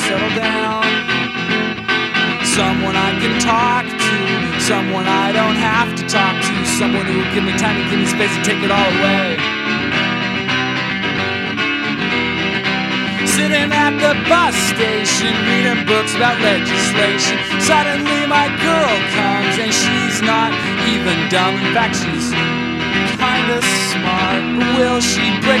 settle down. Someone I can talk to, someone I don't have to talk to, someone who will give me time and give me space and take it all away. Sitting at the bus station, reading books about legislation. Suddenly my girl comes and she's not even dumb. In fact, she's kinda smart. Will she break